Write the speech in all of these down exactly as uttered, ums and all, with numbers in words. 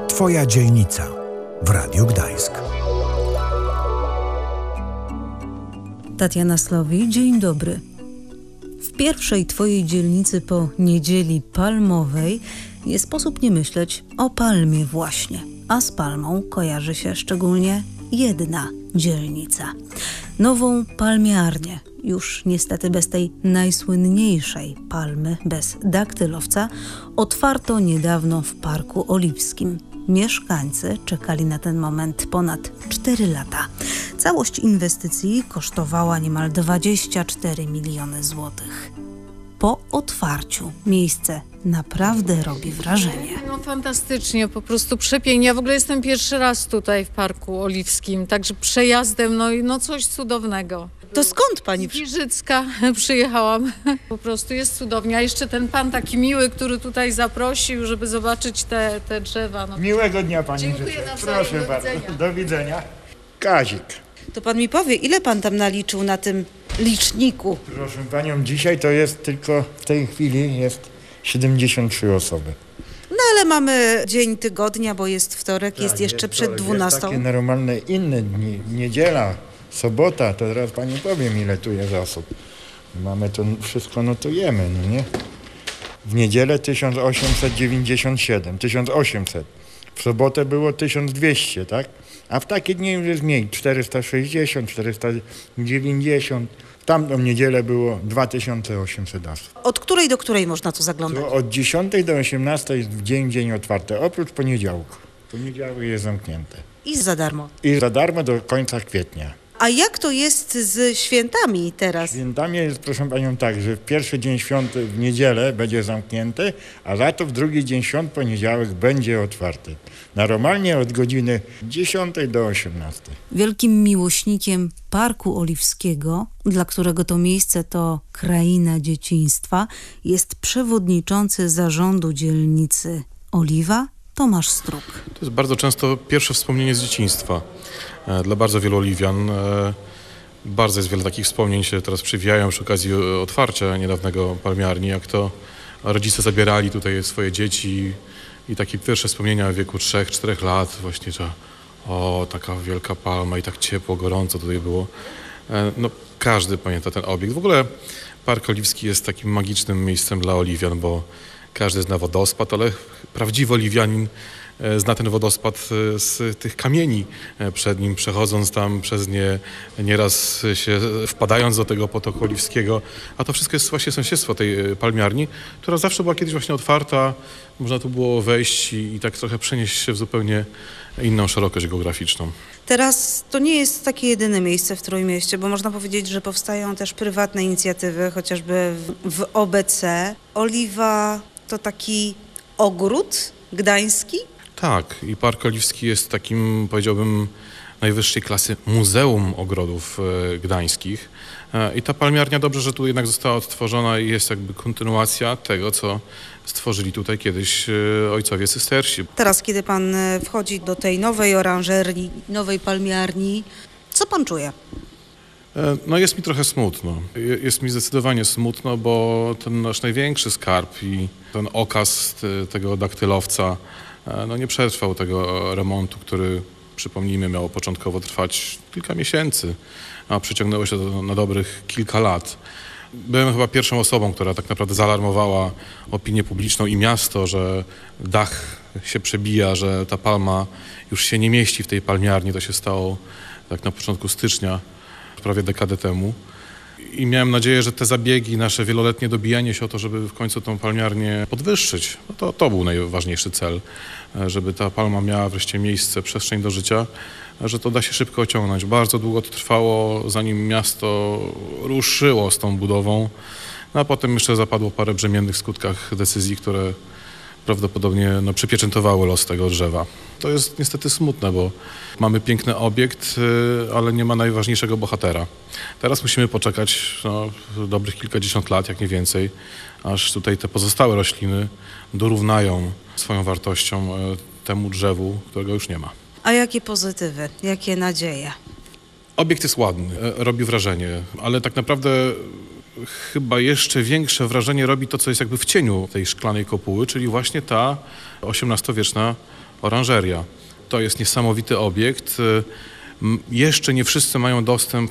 Twoja dzielnica w Radiu Gdańsk. Tatiana Slowi, dzień dobry. W pierwszej Twojej dzielnicy po Niedzieli Palmowej nie sposób nie myśleć o palmie właśnie, a z palmą kojarzy się szczególnie jedna dzielnica. Nową palmiarnię, już niestety bez tej najsłynniejszej palmy, bez daktylowca, otwarto niedawno w Parku Oliwskim. Mieszkańcy czekali na ten moment ponad cztery lata. Całość inwestycji kosztowała niemal dwadzieścia cztery miliony złotych. Po otwarciu miejsce naprawdę robi wrażenie. No fantastycznie, po prostu przepięknie. Ja w ogóle jestem pierwszy raz tutaj w Parku Oliwskim, także przejazdem, no i no coś cudownego. To skąd pani Z Giżycka przyjechałam. Po prostu jest cudownie. A jeszcze ten pan taki miły, który tutaj zaprosił, żeby zobaczyć te, te drzewa. No. Miłego dnia pani. Dziękuję życzę. nawzajem. Proszę Do bardzo. widzenia. Do widzenia. Kazik. To pan mi powie, ile pan tam naliczył na tym liczniku? Proszę panią, dzisiaj to jest tylko w tej chwili jest siedemdziesiąt trzy osoby. No ale mamy dzień tygodnia, bo jest wtorek, jest Tak, jeszcze przed to- dwunastą. Jest takie normalne inne dni. Niedziela, sobota, to teraz pani powiem, ile tu jest osób. Mamy to wszystko, notujemy, no nie? W niedzielę tysiąc osiemset dziewięćdziesiąt siedem, tysiąc osiemset. W sobotę było tysiąc dwieście, tak? A w takie dni już jest mniej, czterysta sześćdziesiąt, czterysta dziewięćdziesiąt. W tamtą niedzielę było dwa tysiące osiemset osób. Od której do której można tu zaglądać? To od dziesiątej do osiemnastej jest w dzień w dzień otwarte, oprócz poniedziałku. Poniedziałek jest zamknięte. I za darmo. I za darmo do końca kwietnia. A jak to jest z świętami teraz? Świętami jest, proszę panią, tak, że w pierwszy dzień świąt w niedzielę będzie zamknięty, a za to w drugi dzień świąt, poniedziałek, będzie otwarty. Normalnie od godziny dziesiątej do osiemnastej. Wielkim miłośnikiem Parku Oliwskiego, dla którego to miejsce to kraina dzieciństwa, jest przewodniczący zarządu dzielnicy Oliwa, Tomasz Struk. To jest bardzo często pierwsze wspomnienie z dzieciństwa. E, Dla bardzo wielu Oliwian e, bardzo jest wiele takich wspomnień się teraz przywijają przy okazji e, otwarcia niedawnego palmiarni, jak to rodzice zabierali tutaj swoje dzieci i takie pierwsze wspomnienia w wieku trzech czterech lat właśnie, że o, taka wielka palma i tak ciepło, gorąco tutaj było. E, No, każdy pamięta ten obiekt. W ogóle Park Oliwski jest takim magicznym miejscem dla Oliwian, bo każdy zna wodospad, ale prawdziwy Oliwianin e, zna ten wodospad e, z tych kamieni e, przed nim, przechodząc tam przez nie, nieraz się wpadając do tego potoku oliwskiego. A to wszystko jest właśnie sąsiedztwo tej e, palmiarni, która zawsze była kiedyś właśnie otwarta. Można tu było wejść i, i tak trochę przenieść się w zupełnie inną szerokość geograficzną. Teraz to nie jest takie jedyne miejsce w Trójmieście, bo można powiedzieć, że powstają też prywatne inicjatywy, chociażby w, w O B C. Oliwa to taki ogród gdański? Tak, i Park Oliwski jest takim, powiedziałbym, najwyższej klasy muzeum ogrodów e, gdańskich. E, I ta palmiarnia dobrze, że tu jednak została odtworzona i jest jakby kontynuacja tego, co stworzyli tutaj kiedyś e, ojcowie cystersi. Teraz, kiedy pan e, wchodzi do tej nowej oranżerii, nowej palmiarni, co pan czuje? E, No jest mi trochę smutno. Je- Jest mi zdecydowanie smutno, bo ten nasz największy skarb i ten okaz te- tego daktylowca e, no nie przetrwał tego remontu, który, przypomnijmy, miało początkowo trwać kilka miesięcy, a przyciągnęło się to na dobrych kilka lat. Byłem chyba pierwszą osobą, która tak naprawdę zaalarmowała opinię publiczną i miasto, że dach się przebija, że ta palma już się nie mieści w tej palmiarni. To się stało tak na początku stycznia, prawie dekadę temu. I miałem nadzieję, że te zabiegi, nasze wieloletnie dobijanie się o to, żeby w końcu tą palmiarnię podwyższyć, no to, to był najważniejszy cel, żeby ta palma miała wreszcie miejsce, przestrzeń do życia, że to da się szybko ociągnąć. Bardzo długo to trwało, zanim miasto ruszyło z tą budową, no a potem jeszcze zapadło parę brzemiennych skutkach decyzji, które prawdopodobnie no, przypieczętowały los tego drzewa. To jest niestety smutne, bo mamy piękny obiekt, y, ale nie ma najważniejszego bohatera. Teraz musimy poczekać no, dobrych kilkadziesiąt lat, jak nie więcej, aż tutaj te pozostałe rośliny dorównają swoją wartością y, temu drzewu, którego już nie ma. A jakie pozytywy, jakie nadzieje? Obiekt jest ładny, e, robi wrażenie, ale tak naprawdę chyba jeszcze większe wrażenie robi to, co jest jakby w cieniu tej szklanej kopuły, czyli właśnie ta osiemnastowieczna oranżeria. To jest niesamowity obiekt. Jeszcze nie wszyscy mają dostęp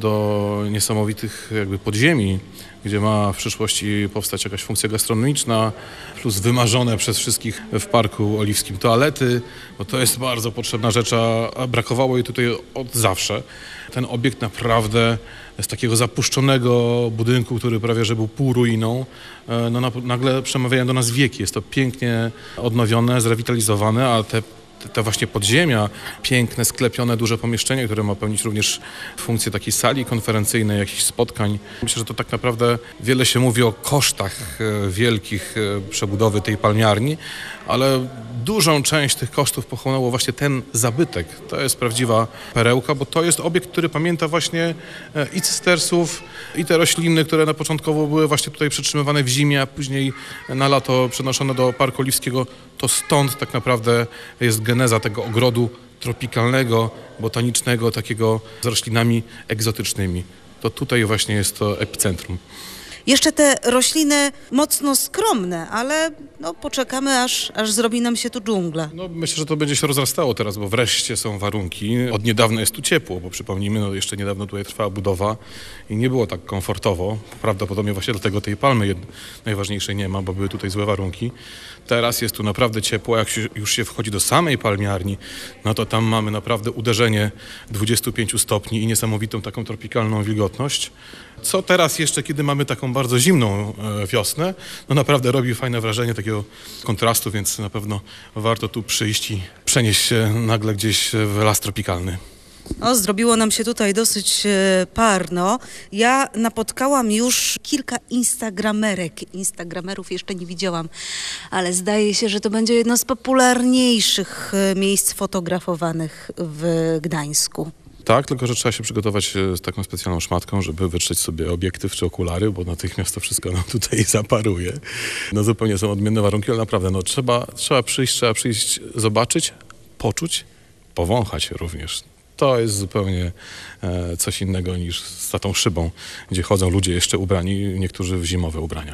do niesamowitych jakby podziemi, gdzie ma w przyszłości powstać jakaś funkcja gastronomiczna, plus wymarzone przez wszystkich w Parku Oliwskim toalety, bo to jest bardzo potrzebna rzecz, a brakowało jej tutaj od zawsze. Ten obiekt naprawdę z takiego zapuszczonego budynku, który prawie że był pół ruiną, no nagle przemawiają do nas wieki. Jest to pięknie odnowione, zrewitalizowane, a te te właśnie podziemia, piękne, sklepione, duże pomieszczenie, które ma pełnić również funkcję takiej sali konferencyjnej, jakichś spotkań. Myślę, że to tak naprawdę wiele się mówi o kosztach wielkich przebudowy tej palmiarni, ale dużą część tych kosztów pochłonęło właśnie ten zabytek. To jest prawdziwa perełka, bo to jest obiekt, który pamięta właśnie i cystersów, i te rośliny, które na początkowo były właśnie tutaj przetrzymywane w zimie, a później na lato przenoszone do Parku Oliwskiego. To stąd tak naprawdę jest geneza tego ogrodu tropikalnego, botanicznego, takiego z roślinami egzotycznymi. To tutaj właśnie jest to epicentrum. Jeszcze te rośliny mocno skromne, ale no, poczekamy, aż, aż zrobi nam się tu dżungla. No, myślę, że to będzie się rozrastało teraz, bo wreszcie są warunki. Od niedawna jest tu ciepło, bo przypomnijmy, no, jeszcze niedawno tutaj trwała budowa i nie było tak komfortowo. Prawdopodobnie właśnie dlatego tej palmy jed... najważniejszej nie ma, bo były tutaj złe warunki. Teraz jest tu naprawdę ciepło. Jak się, już się wchodzi do samej palmiarni, no to tam mamy naprawdę uderzenie dwudziestu pięciu stopni i niesamowitą taką tropikalną wilgotność. Co teraz jeszcze, kiedy mamy taką bardzo zimną wiosnę, no naprawdę robi fajne wrażenie takiego kontrastu, więc na pewno warto tu przyjść i przenieść się nagle gdzieś w las tropikalny. O, zrobiło nam się tutaj dosyć e, parno. Ja napotkałam już kilka instagramerek. Instagramerów jeszcze nie widziałam, ale zdaje się, że to będzie jedno z popularniejszych e, miejsc fotografowanych w Gdańsku. Tak, tylko że trzeba się przygotować z taką specjalną szmatką, żeby wytrzeć sobie obiektyw czy okulary, bo natychmiast to wszystko nam tutaj zaparuje. No zupełnie są odmienne warunki, ale naprawdę no, trzeba, trzeba przyjść, trzeba przyjść, zobaczyć, poczuć, powąchać również. To jest zupełnie e, coś innego niż za tą szybą, gdzie chodzą ludzie jeszcze ubrani, niektórzy w zimowe ubrania.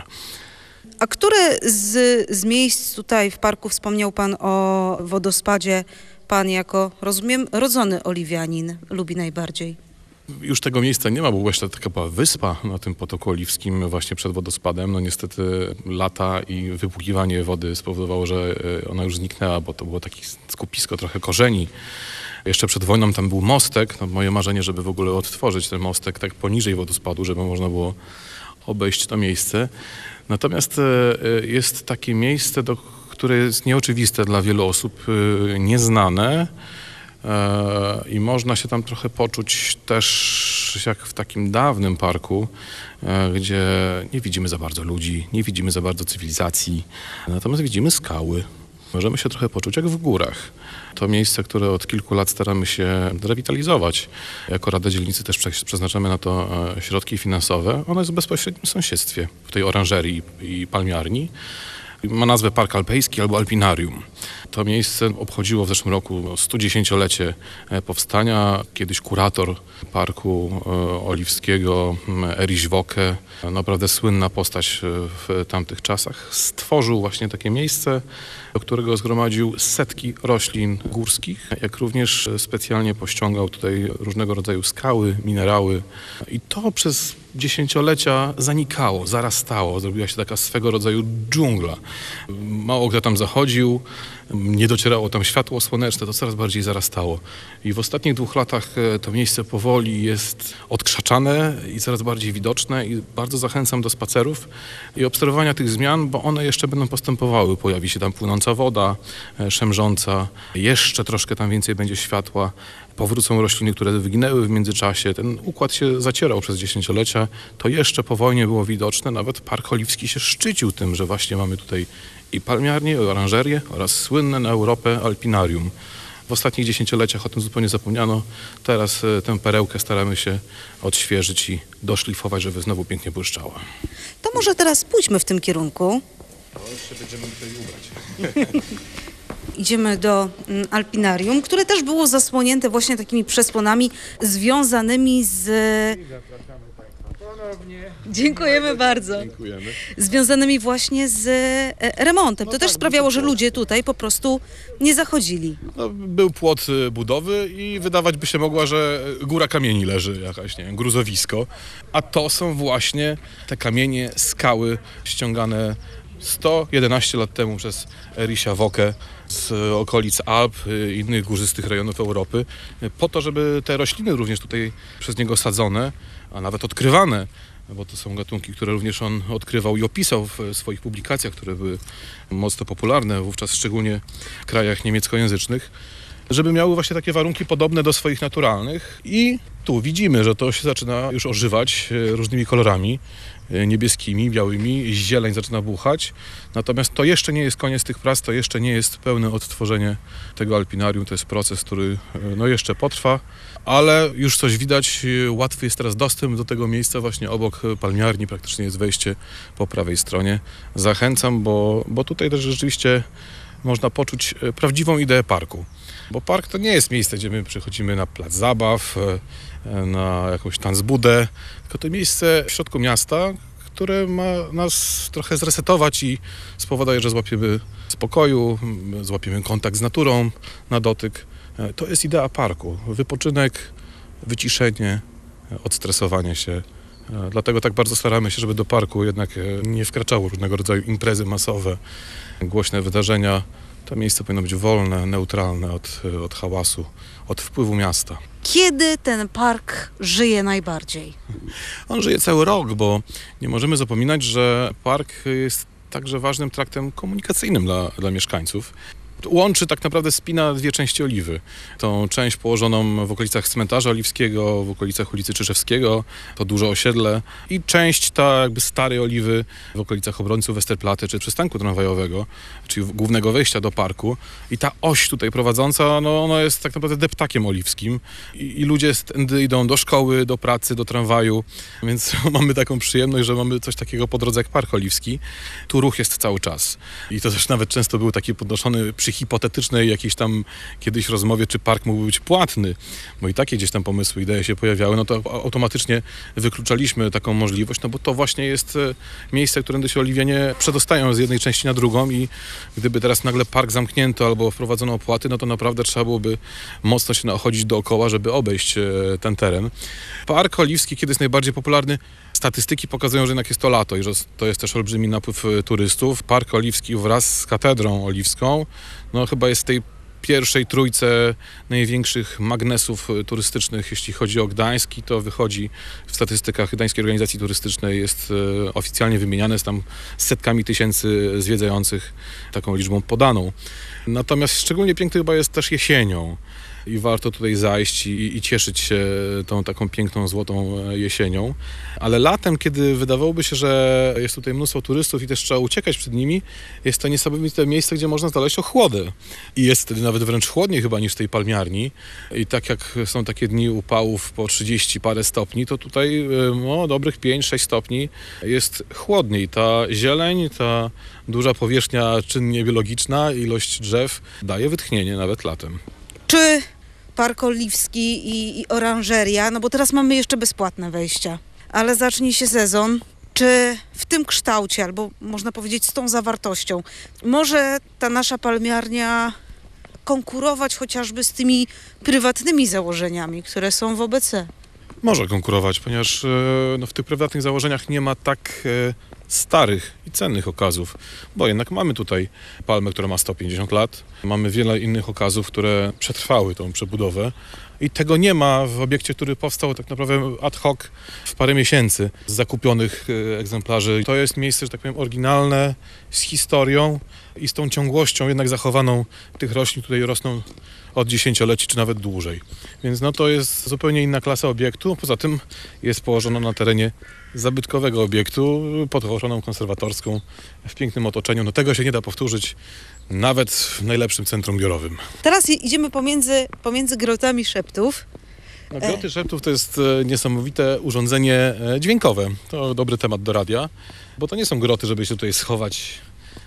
A które z, z miejsc tutaj w parku, wspomniał pan o wodospadzie, pan jako, rozumiem, rodzony oliwianin lubi najbardziej? Już tego miejsca nie ma, bo jeszcze taka była wyspa na tym Potoku Oliwskim właśnie przed wodospadem. No niestety lata i wypłukiwanie wody spowodowało, że ona już zniknęła, bo to było takie skupisko trochę korzeni. Jeszcze przed wojną tam był mostek. No moje marzenie, żeby w ogóle odtworzyć ten mostek tak poniżej wodospadu, żeby można było obejść to miejsce. Natomiast jest takie miejsce, do, które jest nieoczywiste dla wielu osób, nieznane. I można się tam trochę poczuć też jak w takim dawnym parku, gdzie nie widzimy za bardzo ludzi, nie widzimy za bardzo cywilizacji, natomiast widzimy skały. Możemy się trochę poczuć jak w górach. To miejsce, które od kilku lat staramy się rewitalizować. Jako Rada Dzielnicy też przeznaczamy na to środki finansowe. Ono jest w bezpośrednim sąsiedztwie, w tej oranżerii i palmiarni. Ma nazwę Park Alpejski albo Alpinarium. To miejsce obchodziło w zeszłym roku studziesięciolecie powstania. Kiedyś kurator Parku Oliwskiego, Erich Woke, naprawdę słynna postać w tamtych czasach, stworzył właśnie takie miejsce, do którego zgromadził setki roślin górskich, jak również specjalnie pościągał tutaj różnego rodzaju skały, minerały. I to przez dziesięciolecia zanikało, zarastało. Zrobiła się taka swego rodzaju dżungla. Mało kto tam zachodził, nie docierało tam światło słoneczne, to coraz bardziej zarastało. I w ostatnich dwóch latach to miejsce powoli jest odkrzaczane i coraz bardziej widoczne i bardzo zachęcam do spacerów i obserwowania tych zmian, bo one jeszcze będą postępowały. Pojawi się tam płynąca woda, szemrząca, jeszcze troszkę tam więcej będzie światła. Powrócą rośliny, które wyginęły w międzyczasie. Ten układ się zacierał przez dziesięciolecia. To jeszcze po wojnie było widoczne. Nawet Park Oliwski się szczycił tym, że właśnie mamy tutaj i palmiarnię, i oranżerię oraz słynne na Europę Alpinarium. W ostatnich dziesięcioleciach o tym zupełnie zapomniano. Teraz tę perełkę staramy się odświeżyć i doszlifować, żeby znowu pięknie błyszczała. To może teraz pójdźmy w tym kierunku. No, jeszcze będziemy tutaj ubrać. Idziemy do Alpinarium, które też było zasłonięte właśnie takimi przesłonami związanymi z... Zapraszamy Państwa. To ono Dziękujemy bardzo. Dziękujemy. Związanymi właśnie z e, remontem. To No też tak, sprawiało, był że płot. ludzie tutaj po prostu nie zachodzili. No, był płot y, budowy i wydawać by się mogła, że góra kamieni leży, jakaś, nie wiem, gruzowisko. A to są właśnie te kamienie, skały ściągane sto jedenaście lat temu przez Erisia Wokę z okolic Alp, y, innych górzystych rejonów Europy, y, po to, żeby te rośliny również tutaj przez niego sadzone, a nawet odkrywane, bo to są gatunki, które również on odkrywał i opisał w swoich publikacjach, które były mocno popularne wówczas, szczególnie w krajach niemieckojęzycznych, żeby miały właśnie takie warunki podobne do swoich naturalnych. I tu widzimy, że to się zaczyna już ożywać e, różnymi kolorami, e, niebieskimi, białymi, zieleń zaczyna buchać. Natomiast to jeszcze nie jest koniec tych prac, to jeszcze nie jest pełne odtworzenie tego alpinarium. To jest proces, który e, no jeszcze potrwa, ale już coś widać. e, Łatwy jest teraz dostęp do tego miejsca właśnie obok palmiarni, praktycznie jest wejście po prawej stronie. Zachęcam, bo, bo tutaj też rzeczywiście można poczuć e, prawdziwą ideę parku. Bo park to nie jest miejsce, gdzie my przychodzimy na plac zabaw, e, na jakąś tanzbudę, tylko to miejsce w środku miasta, które ma nas trochę zresetować i spowoduje, że złapiemy spokoju, m, złapiemy kontakt z naturą na dotyk. E, To jest idea parku. Wypoczynek, wyciszenie, e, odstresowanie się. E, Dlatego tak bardzo staramy się, żeby do parku jednak e, nie wkraczało różnego rodzaju imprezy masowe, głośne wydarzenia. To miejsce powinno być wolne, neutralne od, od hałasu, od wpływu miasta. Kiedy ten park żyje najbardziej? On żyje cały rok, bo nie możemy zapominać, że park jest także ważnym traktem komunikacyjnym dla, dla mieszkańców. Łączy, tak naprawdę spina dwie części Oliwy. Tą część położoną w okolicach cmentarza oliwskiego, w okolicach ulicy Czyżewskiego, to duże osiedle, i część ta jakby starej Oliwy w okolicach obrońców Westerplatte czy przystanku tramwajowego, czyli głównego wejścia do parku. I ta oś tutaj prowadząca, no ona jest tak naprawdę deptakiem oliwskim i, i ludzie tędy idą do szkoły, do pracy, do tramwaju, więc mamy taką przyjemność, że mamy coś takiego po drodze jak Park Oliwski. Tu ruch jest cały czas i to też nawet często był taki podnoszony przy hipotetycznej jakiejś tam kiedyś rozmowie, czy park mógłby być płatny, bo i takie gdzieś tam pomysły, idee się pojawiały, no to automatycznie wykluczaliśmy taką możliwość, no bo to właśnie jest e, miejsce, którędy się Oliwianie przedostają z jednej części na drugą i gdyby teraz nagle park zamknięto albo wprowadzono opłaty, no to naprawdę trzeba byłoby mocno się nachodzić dookoła, żeby obejść e, ten teren. Park Oliwski, kiedy jest najbardziej popularny? Statystyki pokazują, że jednak jest to lato i że to jest też olbrzymi napływ e, turystów. Park Oliwski wraz z Katedrą Oliwską, no chyba jest w tej pierwszej trójce największych magnesów e, turystycznych, jeśli chodzi o Gdańsk, i to wychodzi w statystykach Gdańskiej Organizacji Turystycznej, jest e, oficjalnie wymieniane z tam setkami tysięcy zwiedzających, taką liczbą podaną. Natomiast szczególnie piękny chyba jest też jesienią. I warto tutaj zajść i, i cieszyć się tą taką piękną, złotą jesienią. Ale latem, kiedy wydawałoby się, że jest tutaj mnóstwo turystów i też trzeba uciekać przed nimi, jest to niesamowite miejsce, gdzie można znaleźć ochłodę. I jest wtedy nawet wręcz chłodniej chyba niż w tej palmiarni. I tak jak są takie dni upałów po trzydzieści parę stopni, to tutaj no, dobrych pięć sześć stopni jest chłodniej. Ta zieleń, ta duża powierzchnia czynnie biologiczna, ilość drzew daje wytchnienie nawet latem. Czy Park Oliwski i, i oranżeria, no bo teraz mamy jeszcze bezpłatne wejścia, ale zacznie się sezon, czy w tym kształcie, albo można powiedzieć z tą zawartością, może ta nasza palmiarnia konkurować chociażby z tymi prywatnymi założeniami, które są w O B C? Może konkurować, ponieważ e, no, w tych prywatnych założeniach nie ma tak e, starych i cennych okazów, bo jednak mamy tutaj palmę, która ma sto pięćdziesiąt lat, mamy wiele innych okazów, które przetrwały tą przebudowę i tego nie ma w obiekcie, który powstał tak naprawdę ad hoc w parę miesięcy z zakupionych e, egzemplarzy. To jest miejsce, że tak powiem, oryginalne, z historią i z tą ciągłością jednak zachowaną tych roślin, tutaj rosną od dziesięcioleci czy nawet dłużej. Więc no to jest zupełnie inna klasa obiektu. Poza tym jest położona na terenie zabytkowego obiektu pod ochroną konserwatorską w pięknym otoczeniu. No tego się nie da powtórzyć nawet w najlepszym centrum biurowym. Teraz idziemy pomiędzy, pomiędzy grotami szeptów. No, groty szeptów to jest e, niesamowite urządzenie e, dźwiękowe. To dobry temat do radia, bo to nie są groty, żeby się tutaj schować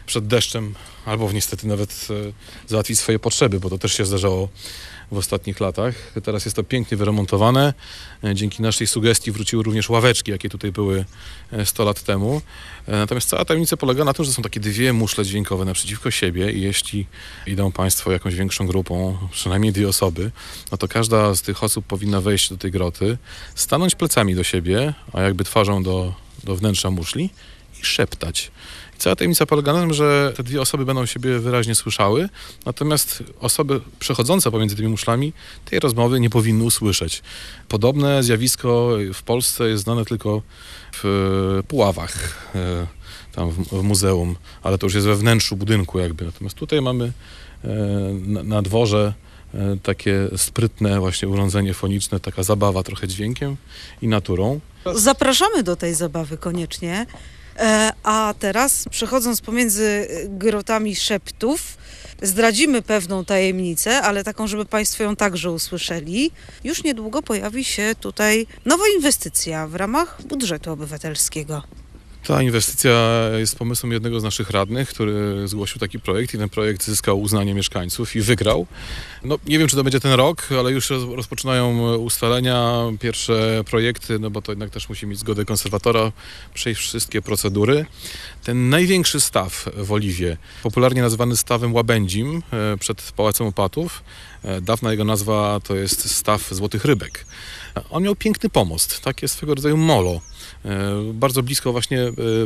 przed deszczem, albo niestety nawet załatwić swoje potrzeby, bo to też się zdarzało w ostatnich latach. Teraz jest to pięknie wyremontowane. Dzięki naszej sugestii wróciły również ławeczki, jakie tutaj były sto lat temu. Natomiast cała tajemnica polega na tym, że są takie dwie muszle dźwiękowe naprzeciwko siebie i jeśli idą Państwo jakąś większą grupą, przynajmniej dwie osoby, no to każda z tych osób powinna wejść do tej groty, stanąć plecami do siebie, a jakby twarzą do, do wnętrza muszli i szeptać. Cała tajemnica polega na tym, że te dwie osoby będą siebie wyraźnie słyszały, natomiast osoby przechodzące pomiędzy tymi muszlami tej rozmowy nie powinny usłyszeć. Podobne zjawisko w Polsce jest znane tylko w Puławach, tam w muzeum, ale to już jest we wnętrzu budynku jakby. Natomiast tutaj mamy na, na dworze takie sprytne właśnie urządzenie foniczne, taka zabawa trochę dźwiękiem i naturą. Zapraszamy do tej zabawy koniecznie. A teraz, przechodząc pomiędzy grotami szeptów, zdradzimy pewną tajemnicę, ale taką, żeby Państwo ją także usłyszeli. Już niedługo pojawi się tutaj nowa inwestycja w ramach budżetu obywatelskiego. Ta inwestycja jest pomysłem jednego z naszych radnych, który zgłosił taki projekt i ten projekt zyskał uznanie mieszkańców i wygrał. No, nie wiem, czy to będzie ten rok, ale już rozpoczynają ustalenia, pierwsze projekty, no bo to jednak też musi mieć zgodę konserwatora, przejść wszystkie procedury. Ten największy staw w Oliwie, popularnie nazywany stawem Łabędzim przed Pałacem Opatów, dawna jego nazwa to jest staw Złotych Rybek. On miał piękny pomost, takie swego rodzaju molo, bardzo blisko właśnie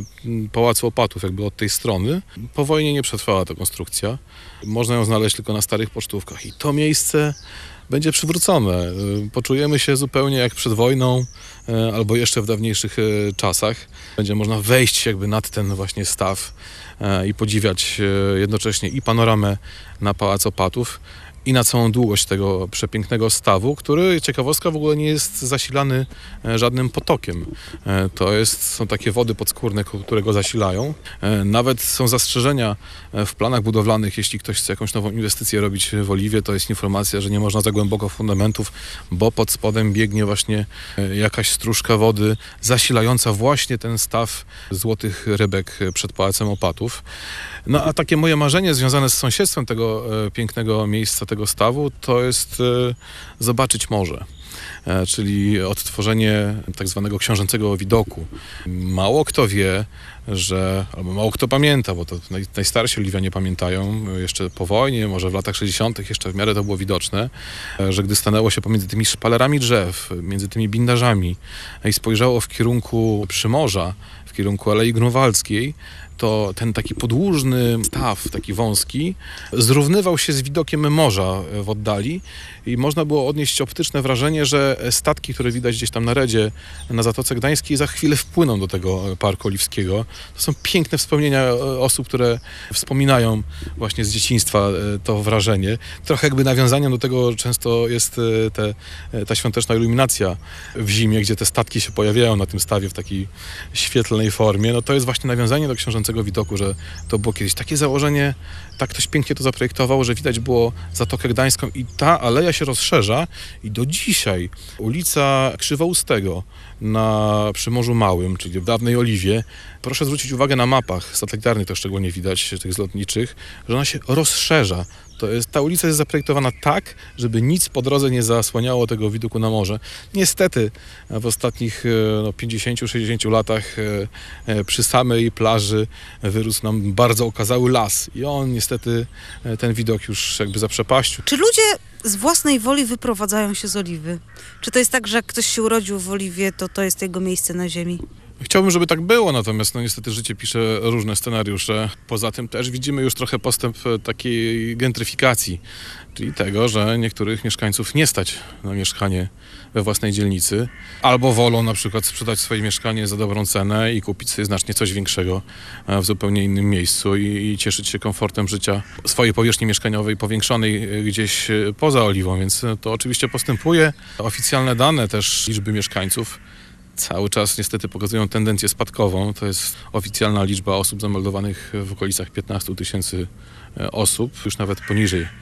Pałacu Opatów, jakby od tej strony. Po wojnie nie przetrwała ta konstrukcja. Można ją znaleźć tylko na starych pocztówkach i to miejsce będzie przywrócone. Poczujemy się zupełnie jak przed wojną albo jeszcze w dawniejszych czasach. Będzie można wejść jakby nad ten właśnie staw i podziwiać jednocześnie i panoramę na Pałac Opatów, i na całą długość tego przepięknego stawu, który, ciekawostka, w ogóle nie jest zasilany żadnym potokiem. To jest, są takie wody podskórne, które go zasilają. Nawet są zastrzeżenia w planach budowlanych, jeśli ktoś chce jakąś nową inwestycję robić w Oliwie, to jest informacja, że nie można za głęboko fundamentów, bo pod spodem biegnie właśnie jakaś stróżka wody zasilająca właśnie ten staw Złotych Rybek przed Pałacem Opatów. No a takie moje marzenie związane z sąsiedztwem tego pięknego miejsca, tego stawu, to jest zobaczyć morze. Czyli odtworzenie tak zwanego książęcego widoku. Mało kto wie, że, albo mało kto pamięta, bo to naj, najstarsi Oliwianie pamiętają, jeszcze po wojnie, może w latach sześćdziesiątych jeszcze w miarę to było widoczne, że gdy stanęło się pomiędzy tymi szpalerami drzew, między tymi bindażami i spojrzało w kierunku Przymorza, w kierunku Alei Grunwaldzkiej, to ten taki podłużny staw, taki wąski, zrównywał się z widokiem morza w oddali i można było odnieść optyczne wrażenie, że statki, które widać gdzieś tam na redzie na Zatoce Gdańskiej, za chwilę wpłyną do tego Parku Oliwskiego. To są piękne wspomnienia osób, które wspominają właśnie z dzieciństwa to wrażenie. Trochę jakby nawiązaniem do tego często jest te, ta świąteczna iluminacja w zimie, gdzie te statki się pojawiają na tym stawie w takiej świetlnej formie. No to jest właśnie nawiązanie do książęcego widoku, że to było kiedyś takie założenie, tak ktoś pięknie to zaprojektował, że widać było Zatokę Gdańską i ta aleja się rozszerza i do dzisiaj ulica Krzywoustego na Przymorzu Małym, czyli w dawnej Oliwie, proszę zwrócić uwagę na mapach satelitarnych, to szczególnie widać, tych zlotniczych, że ona się rozszerza. To jest, ta ulica jest zaprojektowana tak, żeby nic po drodze nie zasłaniało tego widoku na morze. Niestety w ostatnich no, pięćdziesięciu sześćdziesięciu latach przy samej plaży wyrósł nam bardzo okazały las i on niestety ten widok już jakby zaprzepaścił. Czy ludzie z własnej woli wyprowadzają się z Oliwy? Czy to jest tak, że jak ktoś się urodził w Oliwie, to to jest jego miejsce na ziemi? Chciałbym, żeby tak było, natomiast no niestety życie pisze różne scenariusze. Poza tym też widzimy już trochę postęp takiej gentryfikacji, czyli tego, że niektórych mieszkańców nie stać na mieszkanie we własnej dzielnicy, albo wolą na przykład sprzedać swoje mieszkanie za dobrą cenę i kupić sobie znacznie coś większego w zupełnie innym miejscu i, i cieszyć się komfortem życia swojej powierzchni mieszkaniowej powiększonej gdzieś poza Oliwą, więc to oczywiście postępuje. Oficjalne dane też liczby mieszkańców cały czas niestety pokazują tendencję spadkową. To jest oficjalna liczba osób zameldowanych w okolicach piętnastu tysięcy osób, już nawet poniżej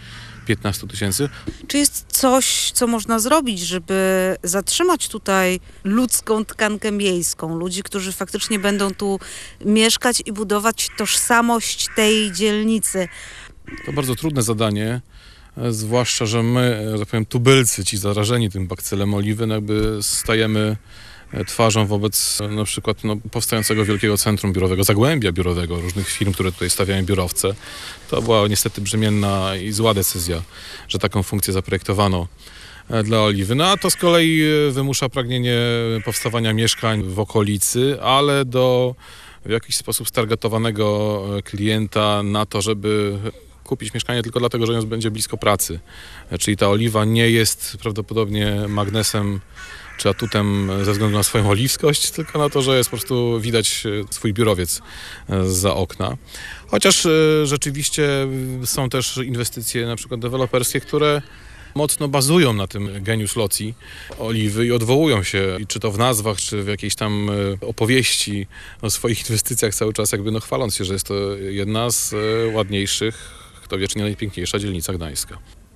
piętnaście tysięcy. Czy jest coś, co można zrobić, żeby zatrzymać tutaj ludzką tkankę miejską, ludzi, którzy faktycznie będą tu mieszkać i budować tożsamość tej dzielnicy? To bardzo trudne zadanie, zwłaszcza, że my, że tak powiem, tubylcy, ci zarażeni tym bakcylem oliwy, no jakby stajemy twarzą wobec na przykład no, powstającego wielkiego centrum biurowego, zagłębia biurowego, różnych firm, które tutaj stawiają biurowce. To była niestety brzemienna i zła decyzja, że taką funkcję zaprojektowano dla oliwy. No a to z kolei wymusza pragnienie powstawania mieszkań w okolicy, ale do w jakiś sposób stargetowanego klienta na to, żeby kupić mieszkanie tylko dlatego, że on będzie blisko pracy. Czyli ta oliwa nie jest prawdopodobnie magnesem czy atutem ze względu na swoją oliwskość, tylko na to, że jest po prostu widać swój biurowiec za okna. Chociaż rzeczywiście są też inwestycje na przykład deweloperskie, które mocno bazują na tym genius loci oliwy i odwołują się, czy to w nazwach, czy w jakiejś tam opowieści o swoich inwestycjach cały czas jakby no chwaląc się, że jest to jedna z ładniejszych, kto wie, czy nie najpiękniejsza dzielnica gdańska.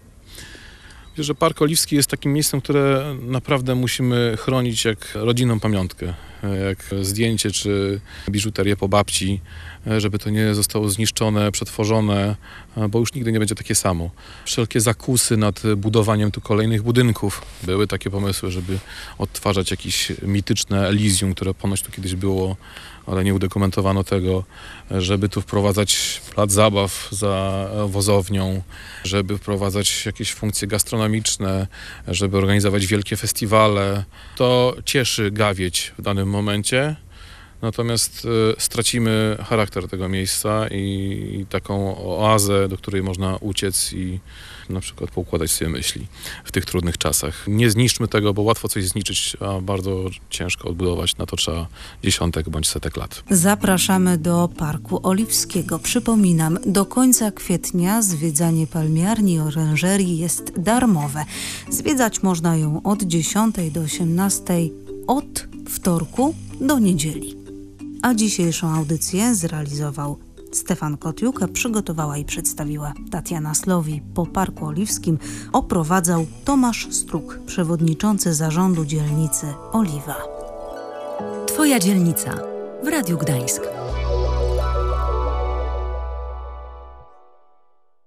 Myślę, że Park Oliwski jest takim miejscem, które naprawdę musimy chronić jak rodzinną pamiątkę, jak zdjęcie czy biżuterię po babci, żeby to nie zostało zniszczone, przetworzone, bo już nigdy nie będzie takie samo. Wszelkie zakusy nad budowaniem tu kolejnych budynków. Były takie pomysły, żeby odtwarzać jakieś mityczne Elysium, które ponoć tu kiedyś było, ale nie udokumentowano tego, żeby tu wprowadzać plac zabaw za wozownią, żeby wprowadzać jakieś funkcje gastronomiczne, żeby organizować wielkie festiwale. To cieszy gawieć w danym momencie, natomiast y, stracimy charakter tego miejsca i, i taką oazę, do której można uciec i na przykład poukładać sobie myśli w tych trudnych czasach. Nie zniszczmy tego, bo łatwo coś zniszczyć, a bardzo ciężko odbudować. Na to trzeba dziesiątek bądź setek lat. Zapraszamy do Parku Oliwskiego. Przypominam, do końca kwietnia zwiedzanie palmiarni i oranżerii jest darmowe. Zwiedzać można ją od dziesiątej do osiemnastej, od wtorku do niedzieli. A dzisiejszą audycję zrealizował Stefan Kotiuk, a przygotowała i przedstawiła Tatiana Slowi. Po Parku Oliwskim oprowadzał Tomasz Struk, przewodniczący zarządu dzielnicy Oliwa. Twoja dzielnica w Radiu Gdańsk.